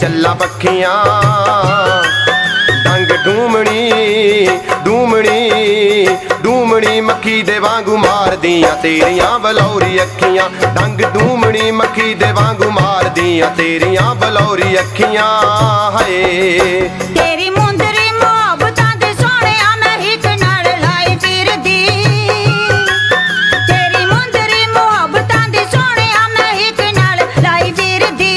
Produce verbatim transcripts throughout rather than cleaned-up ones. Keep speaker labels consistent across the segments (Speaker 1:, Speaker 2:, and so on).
Speaker 1: ਚੱਲਾ ਪੱਖੀਆਂ। ਡੰਗ ਡੂਮਣੀ ਡੂਮਣੀ ਡੂਮਣੀ ਮੱਖੀ ਦੇ ਵਾਂਗੂ ਮਾਰਦੀਆਂ ਤੇਰੀਆਂ ਬਲੌਰੀ ਅੱਖੀਆਂ। ਡੰਗ ਡੂਮਣੀ ਮੱਖੀ ਦੇ ਵਾਂਗੂ ਮਾਰਦੀਆਂ ਤੇਰੀਆਂ ਬਲੌਰੀ ਅੱਖੀਆਂ। ਹਾਏ
Speaker 2: ਤੇਰੀ ਮੁੰਦਰੀ ਮੁਹੱਬਤਾਂ ਦੇ ਸੋਹਣਿਆ ਮੈਂ ਹਿੱਕ ਨਾਲ ਲਾਈ ਫਿਰਦੀ। ਤੇਰੀ ਮੁੰਦਰੀ ਮੁਹੱਬਤਾਂ ਦੇ ਸੋਹਣਿਆ ਮੈਂ ਹਿੱਕ ਨਾਲ ਲਾਈ ਫਿਰਦੀ।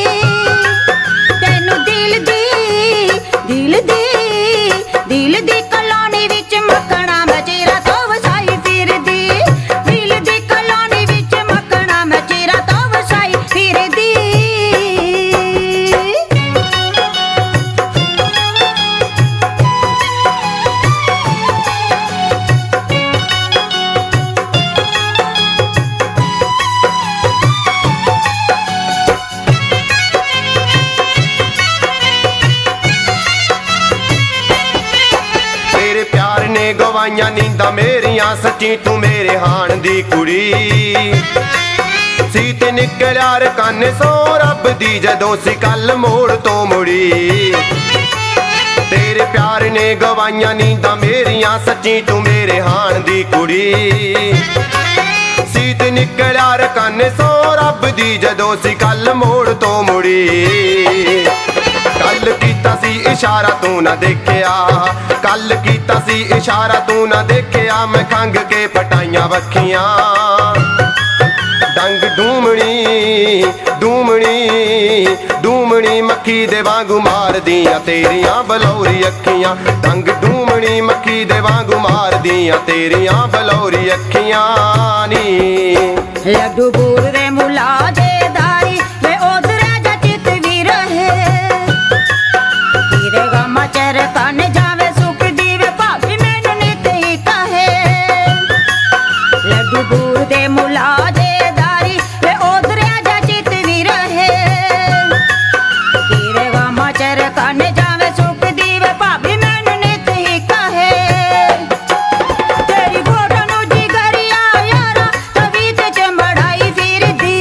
Speaker 2: ਤੈਨੂੰ ਦਿਲ ਦੀ ਦਿਲ ਦੀ ਦਿਲ ਦੀ ਕਲੋਨੀ ਵਿੱਚ ਮੱਖਣਾ ਮੈਂ ਚਿਰਾਂ ਤੋਂ ਵਸਾਈ ਫਿਰਦੀ। ਦਿਲ ਦੀ ਕਲੋਨੀ ਵਿੱਚ ਮੱਖਣਾ ਮੈਂ ਚਿਰਾਂ ਤੋਂ ਵਸਾਈ ਫਿਰਦੀ।
Speaker 1: ਗਵਾਈਆਂ ਨੀਂਦਾਂ ਮੇਰੀਆਂ ਸੱਚੀ ਤੂੰ ਮੇਰੇ ਹਾਣ ਦੀ ਕੁੜੀ ਸੀ ਤੇ ਨਿਕਲਿਆ ਰਕਾਨੇ ਸੋ ਰੱਬ ਦੀ ਜਦੋਂ ਸੀ ਕੱਲ ਮੋੜ ਤੋਂ ਮੁੜੀ। ਤੇਰੇ ਪਿਆਰ ਨੇ ਗਵਾਈਆਂ ਨੀਂਦਾਂ ਮੇਰੀਆਂ ਸੱਚੀ ਤੂੰ ਮੇਰੇ ਹਾਣ ਦੀ ਕੁੜੀ ਸੀ ਤੇ ਨਿਕਲਿਆ ਰਕਾਨੇ ਸੋ ਰੱਬ ਦੀ ਜਦੋਂ ਸੀ ਕੱਲ ਮੋੜ ਤੋਂ ਮੁੜੀ। ਕੱਲ ਕੀਤਾ ਸੀ ਇਸ਼ਾਰਾ ਤੂੰ ਨਾ ਦੇਖਿਆ ਕੱਲ ਕੀਤਾ ਸੀ ਇਸ਼ਾਰਾ ਤੂੰ ਨਾ ਦੇਖਿਆ ਮੈਂ ਖੰਗ ਕੇ ਪਟਾਈਆਂ ਵੱਖੀਆਂ। ਡੰਗ ਡੂਮਣੀ ਡੂਮਣੀ ਡੂਮਣੀ ਮੱਖੀ ਦੇ ਵਾਂਗੂ ਮਾਰਦੀਆਂ ਤੇਰੀਆਂ ਬਲੌਰੀ ਅੱਖੀਆਂ। ਡੰਗ ਡੂਮਣੀ ਮੱਖੀ ਦੇ ਵਾਂਗੂ ਮਾਰਦੀਆਂ ਤੇਰੀਆਂ ਬਲੌਰੀ ਅੱਖੀਆਂ ਨੀ।
Speaker 2: ਲੱਡੂ ਬੂਰ ਦੇ ਮੁਲਾ ਦੇ ਦਾਰੀ ਵੇ ਉਧਰੇ ਜਚਿਤ ਵੀ ਰਹੇ। ਤੇਰੇ ਗਮਾ ਚਰ ਕੰਨ ਜਾਵੇ ਸੁੱਕਦੀ ਵੇ ਭਾਬੀ ਮੈਨੂੰ ਨਿਤ ਹੀ ਕਹੇ। ਲੱਡੂ ਬੂਰ ਦੇ ਮੁਲਾ ਦੇ ਦਾਰੀ ਵੇ ਉਧਰੇ ਜਚਿਤ ਵੀ ਰਹੇ। ਤੇਰੇ ਗਮਾ ਚਰ ਕੰਨ ਜਾਵੇ ਸੁੱਕਦੀ ਵੇ ਭਾਬੀ ਮੈਨੂੰ ਨਿਤ ਹੀ ਕਹੇ। ਤੇਰੀ ਗੋਡਾਂ ਨੂੰ ਜਿਗਰਿਆ ਯਾਰਾ ਤਵੀ ਤੇ ਚੰਬੜਾਈ ਫਿਰਦੀ।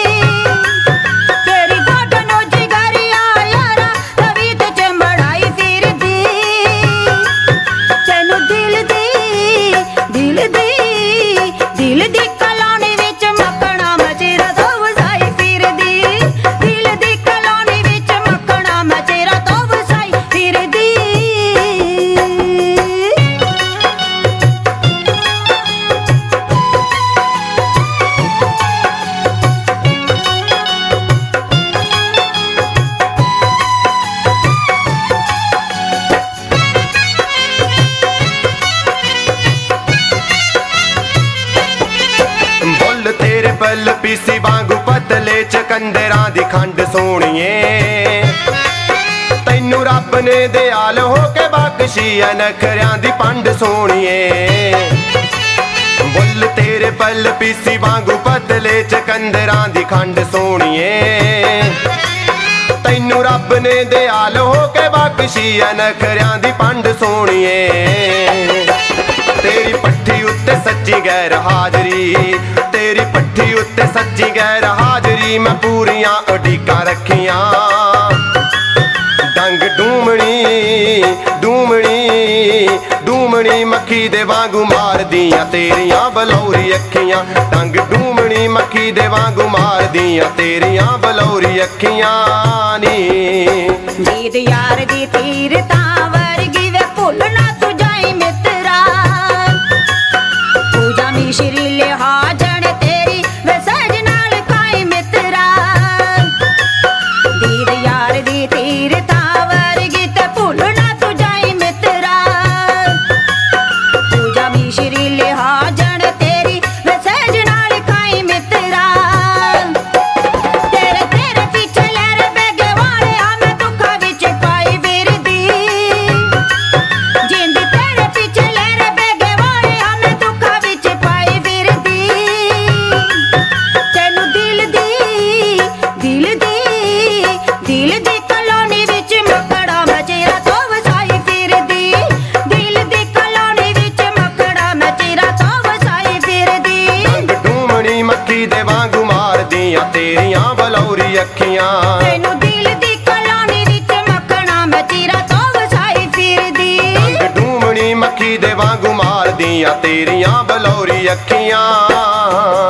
Speaker 2: ਤੇਰੀ ਗੋਡਾਂ ਨੂੰ ਜਿਗਰਿਆ ਯਾਰਾ ਤਵੀ ਤੇ ਚੰਬੜਾਈ ਫਿਰਦੀ। ਤੈਨੂੰ ਦਿਲ ਦੀ ਦਿਲ ਦੀ ਦਿਲ ਦੀ ਕਲੋਨੀ ਵਿੱਚ ਮੱਖਣਾ ਮੈਂ ਚਿਰਾਂ ਤੋਂ ਵਸਾਈ ਫਿਰਦੀ। ਦਿਲ ਦੀ ਕਲੋਨੀ ਵਿੱਚ ਮੱਖਣਾ ਮੈਂ ਚਿਰਾਂ ਤੋਂ ਵਸਾਈ ਫਿਰਦੀ।
Speaker 1: ਬੁੱਲ ਤੇਰੇ ਪੱਲ ਪੀਸੀ ਵਾਂਗੂ ਪਤਲੇ ਚਕੰਦਰਾਂ ਦੀ ਖੰਡ ਸੋਹਣੀਏ। ਤੈਨੂੰ ਰੱਬ ਨੇ ਦਿਆਲ ਹੋ ਕੇ ਬਖਸ਼ੀ ਐ ਨਖਰਿਆਂ ਦੀ ਪੰਡ ਸੋਹਣੀਏ। ਬੁੱਲ ਤੇਰੇ ਪੱਲ ਪੀਸੀ ਵਾਂਗੂ ਪਤਲੇ ਚਕੰਦਰਾਂ ਦੀ ਖੰਡ ਸੋਹਣੀਏ। ਤੈਨੂੰ ਰੱਬ ਨੇ ਦਿਆਲ ਹੋ ਕੇ ਬਖਸ਼ੀ ਐ ਨਖਰਿਆਂ ਦੀ ਪੰਡ ਸੋਹਣੀਏ। ਤੇਰੀ ਪੱਠੀ ਉੱਤੇ ਸੱਚੀ ਗੈਰ ਹਾਜ਼ਰੀ ਤੇਰੀ ਪੱਠੀ ਉੱਤੇ ਸੱਚੀ ਗੈਰ ਹਾਜ਼ਰੀ ਮੈਂ ਪੂਰੀਆਂ ਉਡੀਕਾਂ ਰੱਖੀਆਂ। ਡੰਗ ਡੂਮਣੀ ਡੂਮਣੀ ਡੂਮਣੀ ਮੱਖੀ ਦੇ ਵਾਂਗੂ ਮਾਰਦੀਆਂ ਤੇਰੀਆਂ ਬਲੌਰੀ ਅੱਖੀਆਂ। ਡੰਗ ਡੂਮਣੀ ਮੱਖੀ ਦੇ ਵਾਂਗੂ ਮਾਰਦੀਆਂ ਤੇਰੀਆਂ ਬਲੌਰੀ ਅੱਖੀਆਂ ਨੀ।
Speaker 2: ਜੀਦ ਯਾਰ ਦੀ ਤੀਰ ਤਾਂ ਵਰਗੀ ਵੇ ਭੁੱਲ ਨਾ ਤੂੰ ਜਾਈ ਮਿੱਤਰਾ। ਪੂਜਾ ਮਿਸ਼ਰੀ ਲਿਹਾਜਣ ਤੇਰੀ ਵੇ ਸਹਿਜ ਨਾਲ ਕਾਈ ਮਿੱਤਰਾ। ਜੀਦ ਯਾਰ ਦੀ ਤੀਰ ਤਾਂ ਵਰਗੀ ਤੇ ਭੁੱਲ ਨਾ ਤੂੰ ਜਾਈ ਮਿੱਤਰਾ। ਪੂਜਾ ਮਿਸ਼ਰੀ ਲਿਹਾਜਣ ਤੇਰੀ ਵੇ ਸਹਿਜ ਨਾਲ ਕਾਈ ਮਿੱਤਰਾ। ਤੇਰੇ ਤੇਰੇ ਪਿੱਛੇ ਲੈਰੇ ਬੇਗੇ ਵਾਲਿਆ ਮੈਂ ਦੁੱਖਾਂ ਵਿੱਚ ਪਾਈ ਫਿਰਦੀ। ਜਿੰਦ ਤੇਰੇ ਪਿੱਛੇ ਲੈਰੇ ਬੇਗੇ ਵਾਲਿਆ ਮੈਂ ਦੁੱਖਾਂ ਵਿੱਚ ਪਾਈ ਫਿਰਦੀ। ਤੈਨੂੰ ਦਿਲ ਦੀ ਦਿਲ ਦੀ ਦਿਲ ਦੀ ਕਲੋਨੀ ਵਿੱਚ ਮੱਖੜਾ ਮੈਂ ਚਿਰਾਂ ਤੋਂ ਵਸਾਈ ਫਿਰਦੀ। ਦਿਲ ਦੀ ਕਲੋਨੀ ਵਿੱਚ ਮੱਖੜਾ ਮੈਂ ਚਿਰਾਂ ਤੋਂ ਵਸਾਈ ਫਿਰਦੀ।
Speaker 1: ਡੰਗ ਡੂਮਣੀ ਮੱਖੀ ਦੇ ਵਾਂਗੂ ਮਾਰਦੀਆਂ ਤੇਰੀਆਂ ਬਲੌਰੀ ਅੱਖੀਆਂ।
Speaker 2: ਤੈਨੂੰ ਦਿਲ ਦੀ ਕਲੋਨੀ
Speaker 1: ਦੇ ਵਾਂਗੂ ਮਾਰਦੀਆਂ ਤੇਰੀਆਂ ਬਲੌਰੀ ਅੱਖੀਆਂ।